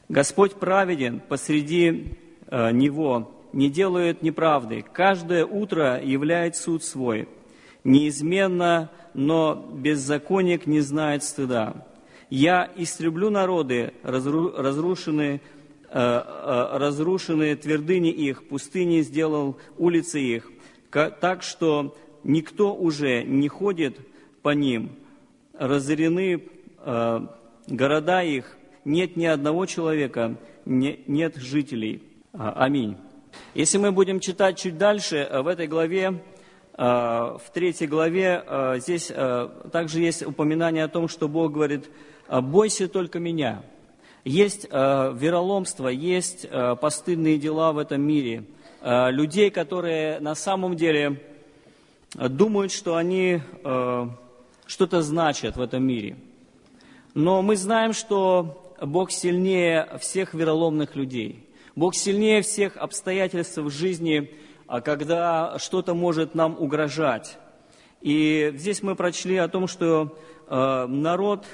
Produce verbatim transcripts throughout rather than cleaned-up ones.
Господь праведен посреди э, него, не делает неправды. Каждое утро являет суд свой. Неизменно, но беззаконник не знает стыда. Я истреблю народы, разру, разрушенные, э, э, разрушенные твердыни их, пустыни сделал улицы их, так что никто уже не ходит по ним. Разорены э, города их, нет ни одного человека, не, нет жителей. Аминь. Если мы будем читать чуть дальше, в этой главе, в третьей главе, здесь также есть упоминание о том, что Бог говорит: «Бойся только меня». Есть вероломство, есть постыдные дела в этом мире. Людей, которые на самом деле думают, что они что-то значат в этом мире. Но мы знаем, что Бог сильнее всех вероломных людей. Бог сильнее всех обстоятельств в жизни, когда что-то может нам угрожать. И здесь мы прочли о том, что э, народ,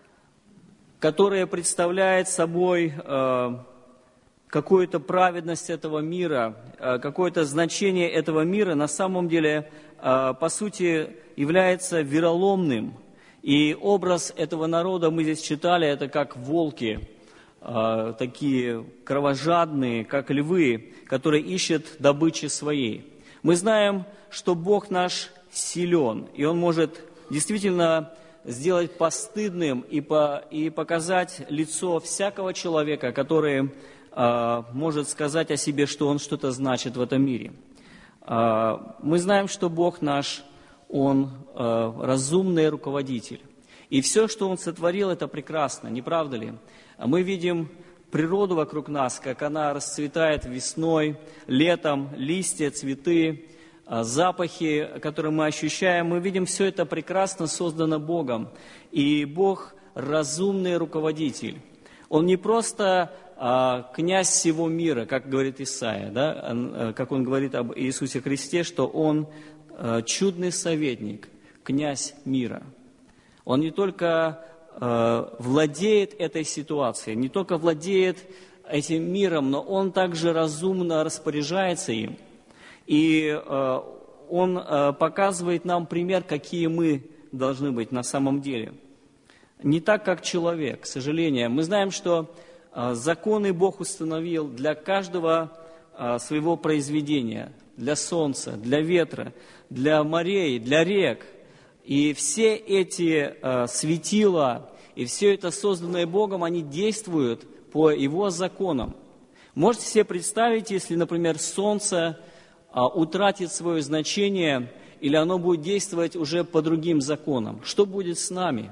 который представляет собой э, какую-то праведность этого мира, э, какое-то значение этого мира, на самом деле, э, по сути, является вероломным. И образ этого народа мы здесь читали, это как волки, э, такие кровожадные, как львы, которые ищут добычи своей. Мы знаем, что Бог наш силен, и Он может действительно сделать постыдным и, по, и показать лицо всякого человека, который э, может сказать о себе, что он что-то значит в этом мире. Э, мы знаем, что Бог наш, Он э, разумный руководитель. И все, что Он сотворил, это прекрасно, не правда ли? Мы видим природу вокруг нас, как она расцветает весной, летом, листья, цветы, запахи, которые мы ощущаем. Мы видим, все это прекрасно создано Богом. И Бог разумный руководитель. Он не просто а, князь всего мира, как говорит Исаия, да? Как он говорит об Иисусе Христе, что Он чудный советник, князь мира. Он не только э, владеет этой ситуацией, не только владеет этим миром, но он также разумно распоряжается им. И э, он э, показывает нам пример, какие мы должны быть на самом деле. Не так, как человек, к сожалению. Мы знаем, что э, законы Бог установил для каждого э, своего произведения, для солнца, для ветра, для морей, для рек. И все эти э, светила, и все это созданное Богом, они действуют по Его законам. Можете себе представить, если, например, солнце э, утратит свое значение, или оно будет действовать уже по другим законам? Что будет с нами?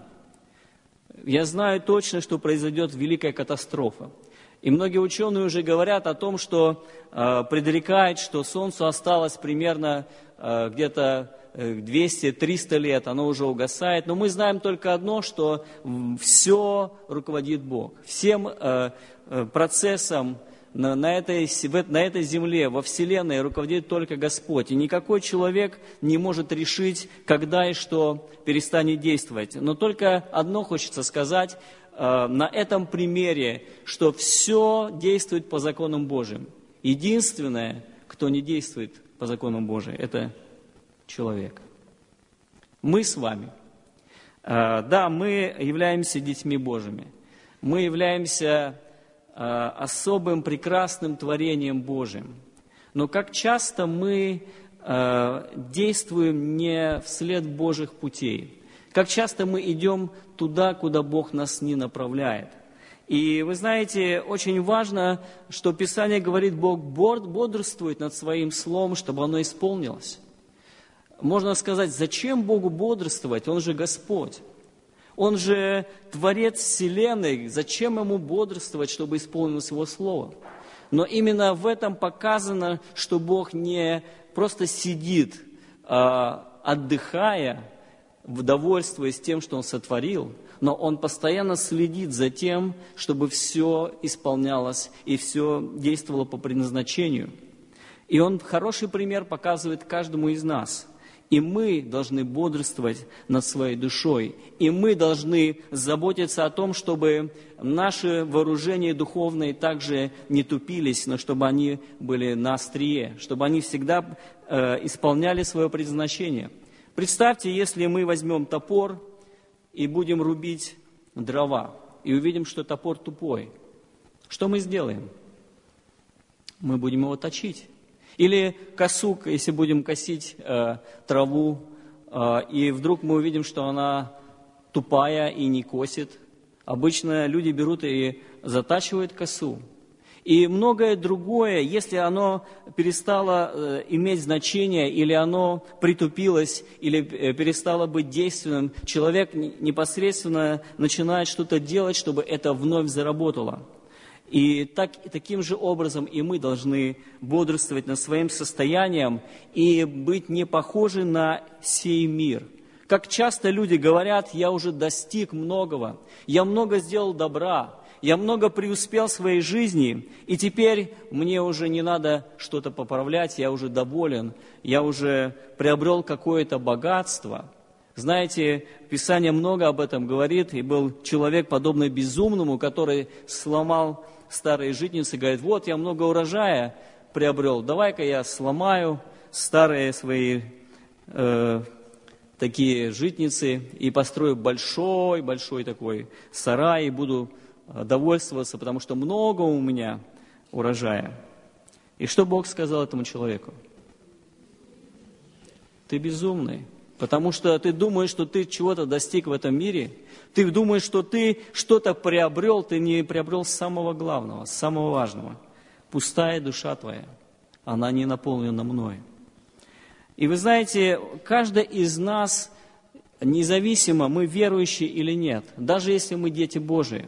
Я знаю точно, что произойдет великая катастрофа. И многие ученые уже говорят о том, что э, предрекают, что Солнцу осталось примерно э, где-то двести-триста лет, оно уже угасает. Но мы знаем только одно, что все руководит Бог. Всем э, процессом на, на, этой, на этой земле, во Вселенной руководит только Господь. И никакой человек не может решить, когда и что перестанет действовать. Но только одно хочется сказать э, на этом примере, что все действует по законам Божьим. Единственное, кто не действует по законам Божьим, это человек. Мы с вами, э, да, мы являемся детьми Божьими. Мы являемся э, особым прекрасным творением Божьим. Но как часто мы э, действуем не вслед Божьих путей. Как часто мы идем туда, куда Бог нас не направляет. И вы знаете, очень важно, что Писание говорит, Бог бодрствует над Своим Словом, чтобы оно исполнилось. Можно сказать, зачем Богу бодрствовать? Он же Господь. Он же Творец Вселенной. Зачем Ему бодрствовать, чтобы исполнилось Его Слово? Но именно в этом показано, что Бог не просто сидит, отдыхая, довольствуясь тем, что Он сотворил, но Он постоянно следит за тем, чтобы все исполнялось и все действовало по предназначению. И Он хороший пример показывает каждому из нас. И мы должны бодрствовать над своей душой. И мы должны заботиться о том, чтобы наши вооружения духовные также не тупились, но чтобы они были на острие, чтобы они всегда э, исполняли свое предназначение. Представьте, если мы возьмем топор и будем рубить дрова, и увидим, что топор тупой. Что мы сделаем? Мы будем его точить. Или косу, если будем косить э, траву, э, и вдруг мы увидим, что она тупая и не косит. Обычно люди берут и затачивают косу. И многое другое, если оно перестало э, иметь значение, или оно притупилось, или э, перестало быть действенным, человек непосредственно начинает что-то делать, чтобы это вновь заработало. И так, таким же образом и мы должны бодрствовать над своим состоянием и быть не похожи на сей мир. Как часто люди говорят: я уже достиг многого, я много сделал добра, я много преуспел в своей жизни, и теперь мне уже не надо что-то поправлять, я уже доволен, я уже приобрел какое-то богатство. Знаете, Писание много об этом говорит, и был человек, подобный безумному, который сломал старые житницы, говорит: вот я много урожая приобрел, давай-ка я сломаю старые свои э, такие житницы и построю большой-большой такой сарай, и буду довольствоваться, потому что много у меня урожая. И что Бог сказал этому человеку? Ты безумный. Потому что ты думаешь, что ты чего-то достиг в этом мире, ты думаешь, что ты что-то приобрел, ты не приобрел самого главного, самого важного. Пустая душа твоя, она не наполнена мной. И вы знаете, каждый из нас, независимо, мы верующие или нет, даже если мы дети Божии,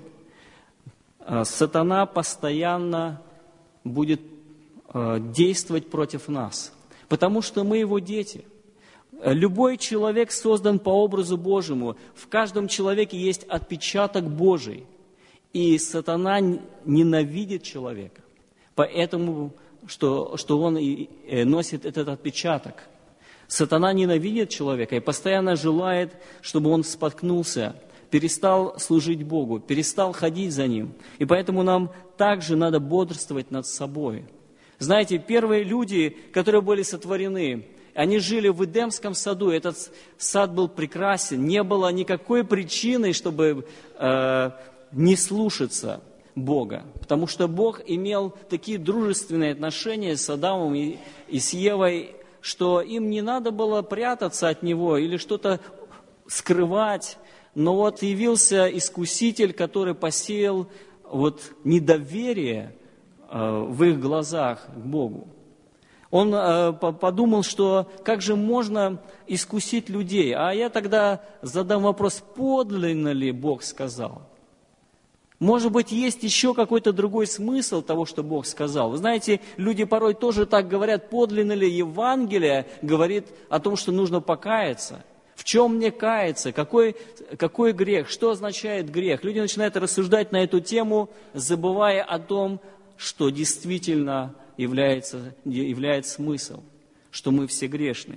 сатана постоянно будет действовать против нас, потому что мы его дети. Любой человек создан по образу Божьему. В каждом человеке есть отпечаток Божий. И сатана ненавидит человека. Поэтому, что, что он и носит этот отпечаток. Сатана ненавидит человека и постоянно желает, чтобы он споткнулся, перестал служить Богу, перестал ходить за Ним. И поэтому нам также надо бодрствовать над собой. Знаете, первые люди, которые были сотворены, они жили в Эдемском саду, этот сад был прекрасен, не было никакой причины, чтобы э, не слушаться Бога, потому что Бог имел такие дружественные отношения с Адамом и, и с Евой, что им не надо было прятаться от Него или что-то скрывать, но вот явился искуситель, который посеял вот недоверие э, в их глазах к Богу. Он э, подумал, что как же можно искусить людей? А я тогда задам вопрос: подлинно ли Бог сказал? Может быть, есть еще какой-то другой смысл того, что Бог сказал? Вы знаете, люди порой тоже так говорят: подлинно ли Евангелие говорит о том, что нужно покаяться? В чем мне каяться? Какой, какой грех? Что означает грех? Люди начинают рассуждать на эту тему, забывая о том, что действительно является, является смысл, что мы все грешны.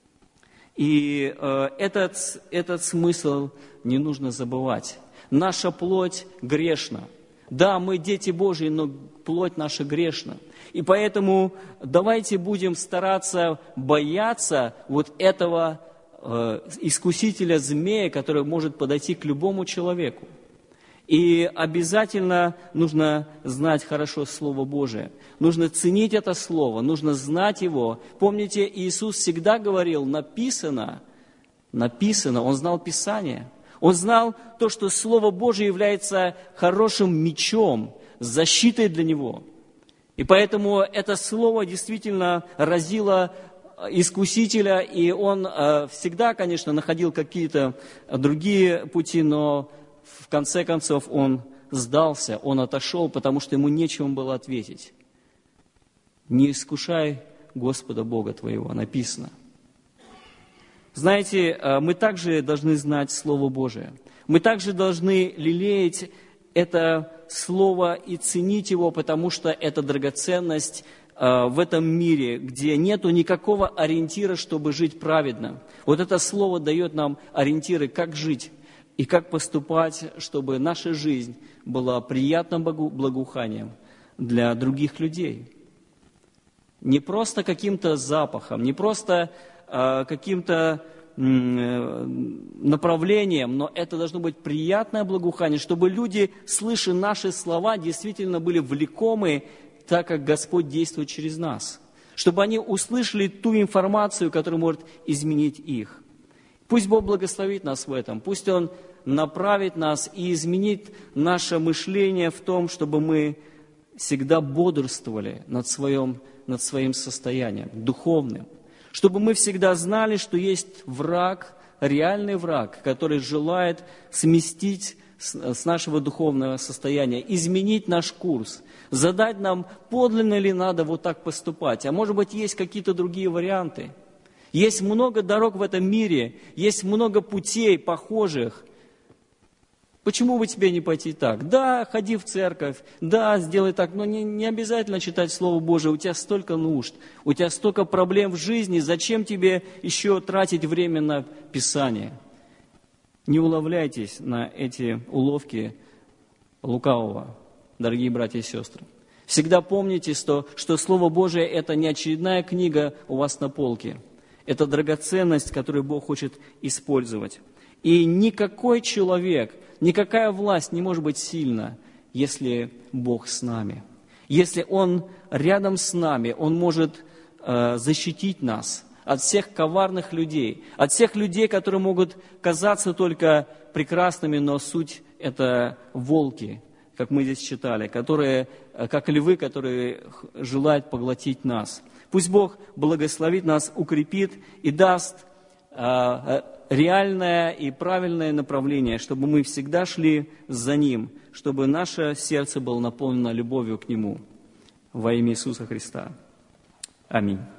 И э, этот, этот смысл не нужно забывать. Наша плоть грешна. Да, мы дети Божьи, но плоть наша грешна. И поэтому давайте будем стараться бояться вот этого э, искусителя змея, который может подойти к любому человеку. И обязательно нужно знать хорошо Слово Божие. Нужно ценить это Слово, нужно знать его. Помните, Иисус всегда говорил: написано, написано. Он знал Писание. Он знал то, что Слово Божие является хорошим мечом, защитой для него. И поэтому это Слово действительно разило искусителя, и он э, всегда, конечно, находил какие-то другие пути, но в конце концов он сдался, он отошел, потому что ему нечем было ответить. «Не искушай Господа Бога твоего», написано. Знаете, мы также должны знать Слово Божие. Мы также должны лелеять это Слово и ценить его, потому что это драгоценность в этом мире, где нету никакого ориентира, чтобы жить праведно. Вот это слово дает нам ориентиры, как жить и как поступать, чтобы наша жизнь была приятным благоуханием для других людей. Не просто каким-то запахом, не просто э, каким-то э, направлением, но это должно быть приятное благоухание, чтобы люди, слыша наши слова, действительно были влекомы, так как Господь действует через нас. Чтобы они услышали ту информацию, которая может изменить их. Пусть Бог благословит нас в этом, пусть Он направит нас и изменит наше мышление в том, чтобы мы всегда бодрствовали над своим, над своим состоянием духовным. Чтобы мы всегда знали, что есть враг, реальный враг, который желает сместить с нашего духовного состояния, изменить наш курс, задать нам, подлинно ли надо вот так поступать. А может быть, есть какие-то другие варианты. Есть много дорог в этом мире, есть много путей похожих. Почему бы тебе не пойти так? Да, ходи в церковь, да, сделай так, но не, не обязательно читать Слово Божие. У тебя столько нужд, у тебя столько проблем в жизни, зачем тебе еще тратить время на Писание? Не уловляйтесь на эти уловки лукавого, дорогие братья и сестры. Всегда помните, что, что Слово Божие – это не очередная книга у вас на полке. Это драгоценность, которую Бог хочет использовать. И никакой человек, никакая власть не может быть сильна, если Бог с нами. Если Он рядом с нами, Он может э, защитить нас от всех коварных людей, от всех людей, которые могут казаться только прекрасными, но суть – это волки, как мы здесь читали, которые, как львы, которые желают поглотить нас. Пусть Бог благословит нас, укрепит и даст э, реальное и правильное направление, чтобы мы всегда шли за Ним, чтобы наше сердце было наполнено любовью к Нему. Во имя Иисуса Христа. Аминь.